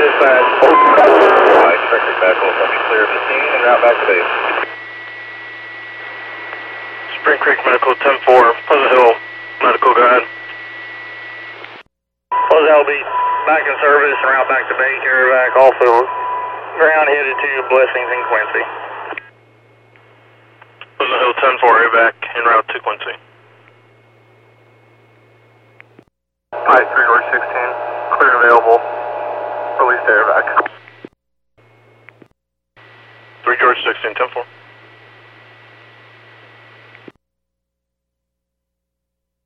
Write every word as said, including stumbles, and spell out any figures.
dispatch. Alright, Spring Creek Medical, let me clear the scene and route back to base. Spring Creek Medical, ten four, Pleasant Hill Medical, go ahead. Pleasant Hill be back in service and route back to base. You're back also ground headed to Blessings in Quincy. Pleasant Hill, ten four, you're back en route to Quincy. Alright, three door sixteen, clear available. Release to air back.